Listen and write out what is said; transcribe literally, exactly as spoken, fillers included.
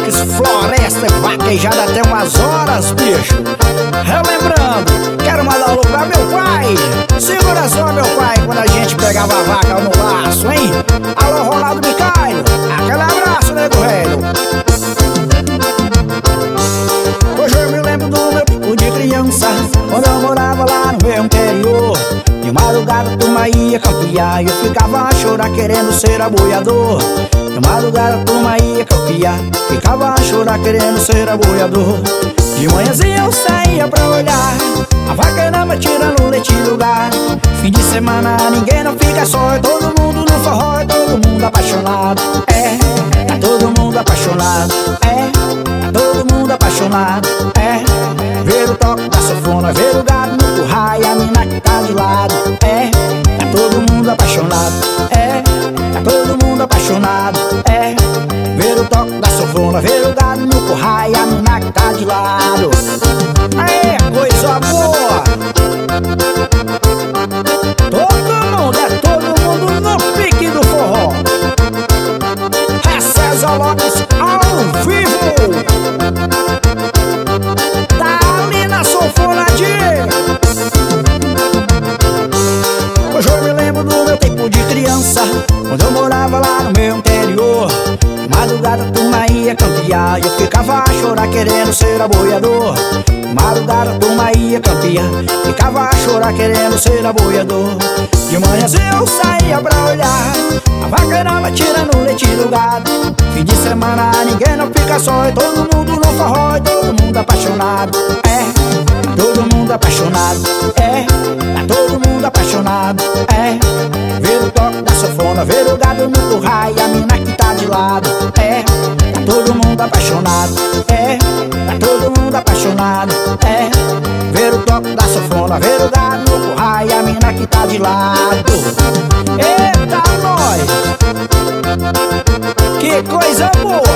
Nós, floresta vaquejada até umas horas, bicho. Relembrando, quero mandar um alô pra meu pai. Segura só, meu pai, quando a gente pegava a vaca no laço, hein? Alô, Ronaldo Micaio, aquele abraço, nego velho. Hoje eu me lembro do meu tempo de criança, quando eu morava lá no meu interior. De madrugada a turma ia campear e eu ficava a chorar querendo ser aboiador. De madrugada a turma ia campear, ficava a chorar querendo ser aboiador. De manhãzinha eu saía pra olhar a vaqueirama tirando leite do lugar. Fim de semana ninguém não fica só, é todo mundo no forró, é todo mundo apaixonado. É, tá todo mundo apaixonado. É, tá todo mundo apaixonado. É, ver o toque da sanfona, ver o gado no curral e a mina que tá de lado. É, tá todo mundo apaixonado. É, tá todo mundo apaixonado. É, ver o toque da sanfona, ver o gado no curral e a mina que tá de lado. Aê, coisa boa! Todo mundo, é todo mundo no pique do forró. É César Lopes ao vivo. Tá ali na sanfona de... Hoje eu me lembro do meu tempo de criança, quando eu morava lá no meu interior. De madrugada a turma ia campear e eu ficava a chorar querendo ser aboiador. De madrugada a turma ia campear, ficava a chorar querendo ser aboiador. De manhãzinha eu saía pra olhar a vaqueirama tirando leite do gado. Fim de semana ninguém não fica só, é todo mundo no forró, é todo mundo apaixonado. É, todo mundo apaixonado. É, tá todo mundo apaixonado. É, ver o toque da sanfona, ver o gado no curral e a mina que tá de lado. É, tá todo mundo apaixonado. É, tá todo mundo apaixonado. É, ver o toque da sanfona, ver o gado no curral e a mina que tá de lado. Eita, nós! Que coisa boa!